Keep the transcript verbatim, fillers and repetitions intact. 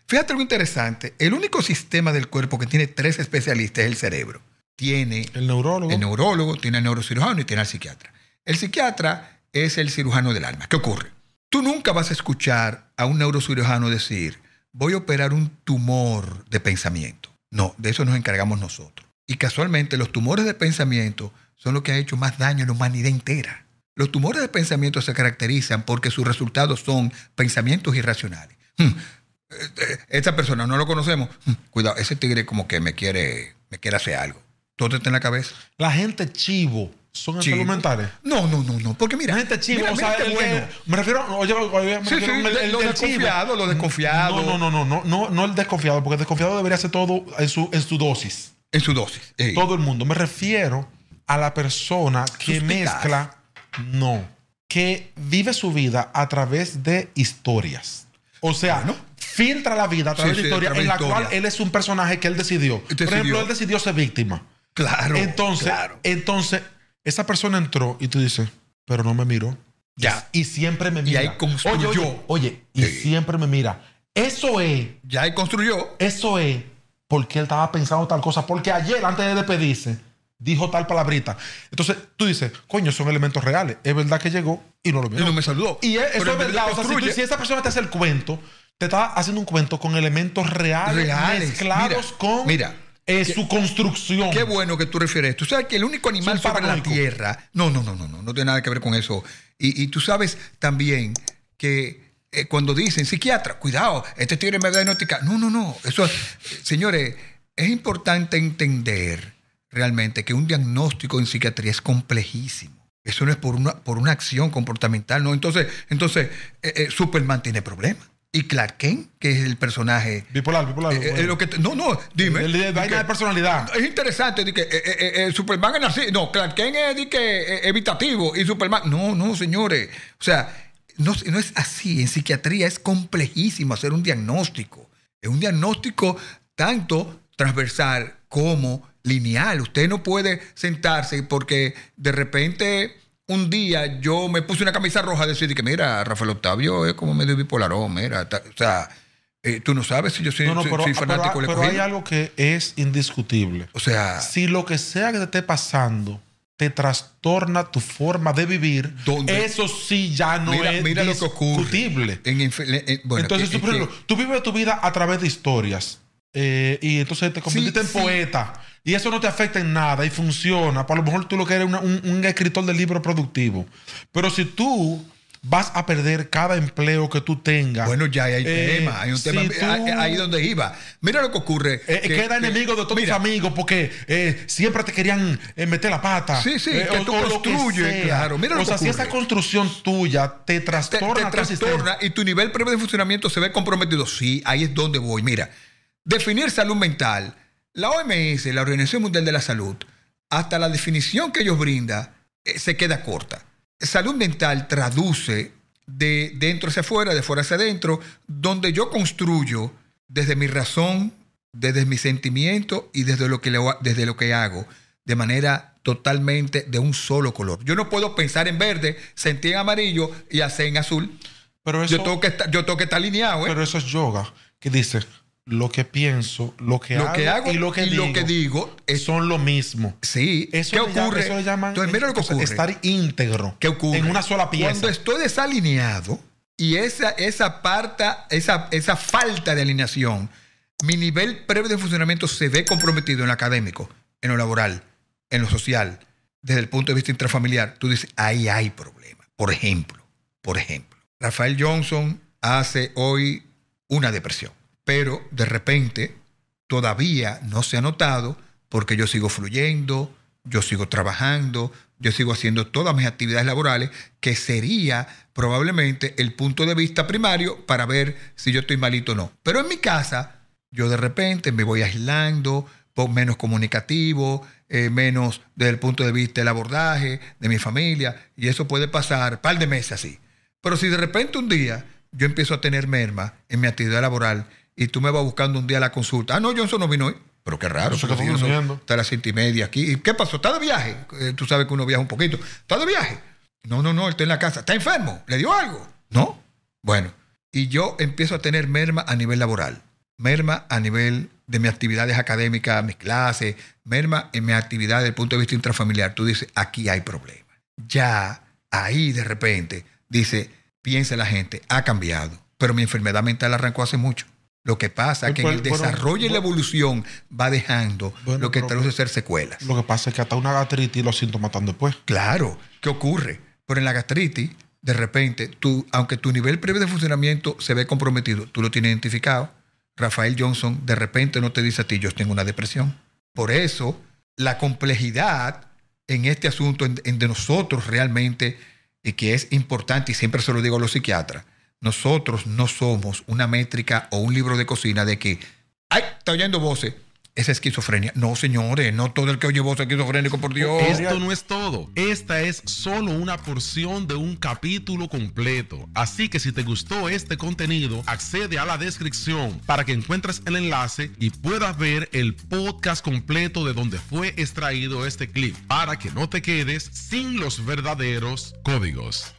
Fíjate algo interesante. El único sistema del cuerpo que tiene tres especialistas es el cerebro. Tiene el neurólogo. El neurólogo, tiene al neurocirujano y tiene al psiquiatra. El psiquiatra es el cirujano del alma. ¿Qué ocurre? Tú nunca vas a escuchar a un neurocirujano decir, voy a operar un tumor de pensamiento. No, de eso nos encargamos nosotros. Y casualmente los tumores de pensamiento son los que han hecho más daño a la humanidad entera. Los tumores de pensamiento se caracterizan porque sus resultados son pensamientos irracionales. Hmm. Esta persona no lo conocemos. Cuidado, ese tigre como que me quiere, me quiere hacer algo. Todo está en la cabeza. La gente chivo son enfermos mentales. No, no, no, no. Porque mira, la gente chivo, mira, o sea, el, bueno. me refiero, oye, oye, me sí, refiero sí, el, el, lo el desconfiado, lo desconfiado. No, no, no, no, no, no el desconfiado, porque el desconfiado debería ser todo en su, en su dosis. En su dosis. Ey. Todo el mundo. Me refiero a la persona que Suspicaz. mezcla, no, que vive su vida a través de historias. O sea, bueno, filtra la vida a través sí, de sí, historias en la historia. cual él es un personaje que él decidió. Decidió. Por ejemplo, él decidió ser víctima. Claro. Entonces, claro. entonces, esa persona entró y tú dices, pero no me miró. Ya. Y siempre me mira. Y ahí construyó. Oye, oye, oye y sí. siempre me mira. Eso es. Ya ahí construyó. Eso es porque él estaba pensando tal cosa. Porque ayer, antes de despedirse, dijo tal palabrita. Entonces, tú dices, coño, son elementos reales. Es verdad que llegó y no lo miró. Y no me saludó. Y es, eso pero es verdad. O sea, si, tú, si esa persona te hace el cuento, te está haciendo un cuento con elementos reales, reales. mezclados mira, con mira, eh, que, su construcción. Qué bueno que tú refieres. Tú sabes que el único animal sobre la tierra... No, no, no, no, no. No tiene nada que ver con eso. Y, y tú sabes también que eh, cuando dicen, psiquiatra, cuidado, este tigre me va a diagnosticar. No, no, no. Eso, señores, es importante entender realmente que un diagnóstico en psiquiatría es complejísimo. Eso no es por una, por una acción comportamental, ¿no? Entonces, entonces eh, eh, Superman tiene problemas. Y Clark Kent, que es el personaje... Bipolar, bipolar. Eh, bueno. lo que te, no, no, dime. El, el, el vaina de personalidad. Es interesante. De que, eh, eh, eh, Superman es narcisista. No, Clark Kent es de que, eh, evitativo. Y Superman... No, no, señores. O sea, no, no es así. En psiquiatría es complejísimo hacer un diagnóstico. Es un diagnóstico tanto transversal como lineal. Usted no puede sentarse porque de repente... Un día yo me puse una camisa roja a decir que mira, Rafael Octavio es como medio bipolarón, mira, ta, o sea, eh, tú no sabes si yo soy, no, no, soy, pero, soy fanático pero, de pero hay algo que es indiscutible. O sea, si lo que sea que te esté pasando te trastorna tu forma de vivir, ¿dónde? Eso sí ya no mira, es mira discutible. Lo que ocurre. En, en, en, bueno, entonces, tú, por ejemplo, tú vives tu vida a través de historias eh, y entonces te convertiste sí, en sí. poeta. Y eso no te afecta en nada y funciona. Por lo mejor tú lo que eres una, un, un escritor de libro productivo. Pero si tú vas a perder cada empleo que tú tengas... Bueno, ya hay eh, tema. Hay un si tema tú, ahí, ahí donde iba. Mira lo que ocurre. Eh, que, queda que, enemigo de todos mira, tus amigos porque eh, siempre te querían eh, meter la pata. Sí, sí. Eh, que o, tú o construyes, claro. Mira o lo sea, que si ocurre. esa construcción tuya te trastorna... Te, te trastorna y tu nivel previo de funcionamiento se ve comprometido. Sí, ahí es donde voy. Mira, definir salud mental... La O M S, la Organización Mundial de la Salud, hasta la definición que ellos brindan, eh, se queda corta. Salud mental traduce de dentro hacia afuera, de fuera hacia adentro, donde yo construyo desde mi razón, desde mi sentimiento y desde lo que, le, desde lo que hago, de manera totalmente de un solo color. Yo no puedo pensar en verde, sentir en amarillo y hacer en azul. Pero eso, yo, tengo que estar, yo tengo que estar alineado. ¿eh? Pero eso es yoga, que dice... Lo que pienso, lo que, lo hago, que hago y lo que, y digo, lo que digo es, son lo mismo. Sí. Eso ¿Qué ocurre? Llaman, eso le llaman Entonces, mira lo que ocurre. Estar íntegro. ¿Qué ocurre? En una sola pieza. Cuando estoy desalineado y esa, esa, parta, esa, esa falta de alineación, mi nivel previo de funcionamiento se ve comprometido en lo académico, en lo laboral, en lo social, desde el punto de vista intrafamiliar. Tú dices, ahí hay problema. Por ejemplo, por ejemplo, Rafael Johnson hace hoy una depresión. Pero de repente todavía no se ha notado porque yo sigo fluyendo, yo sigo trabajando, yo sigo haciendo todas mis actividades laborales, que sería probablemente el punto de vista primario para ver si yo estoy malito o no. Pero en mi casa, yo de repente me voy aislando, menos comunicativo, eh, menos desde el punto de vista del abordaje de mi familia, y eso puede pasar un par de meses así. Pero si de repente un día yo empiezo a tener merma en mi actividad laboral, y tú me vas buscando un día a la consulta. Ah, no, Johnson no vino hoy. Pero qué raro. Pero pero si está a las siete y media aquí. ¿Y qué pasó? ¿Está de viaje? Eh, tú sabes que uno viaja un poquito. ¿Está de viaje? No, no, no, él está en la casa. ¿Está enfermo? ¿Le dio algo? No. Bueno, y yo empiezo a tener merma a nivel laboral. merma a nivel de mis actividades académicas, mis clases, merma en mi actividad desde el punto de vista intrafamiliar, tú dices, aquí hay problema. Ya ahí de repente, dice, piensa la gente, ha cambiado, pero mi enfermedad mental arrancó hace mucho. Lo que pasa es que en el desarrollo y la evolución va dejando bueno, lo que traduce ser secuelas. Lo que pasa es que hasta una gastritis los síntomas están después. Claro, ¿qué ocurre? Pero en la gastritis, de repente, tú, aunque tu nivel previo de funcionamiento se ve comprometido, tú lo tienes identificado. Rafael Johnson de repente no te dice a ti, yo tengo una depresión. Por eso, la complejidad en este asunto en, en de nosotros realmente, y que es importante, y siempre se lo digo a los psiquiatras, nosotros no somos una métrica o un libro de cocina de que, ¡ay, está oyendo voces! Esa esquizofrenia. No, señores, no todo el que oye voz es esquizofrénico, por Dios. Esto no es todo. Esta es solo una porción de un capítulo completo. Así que si te gustó este contenido, accede a la descripción para que encuentres el enlace y puedas ver el podcast completo de donde fue extraído este clip, para que no te quedes sin los verdaderos códigos.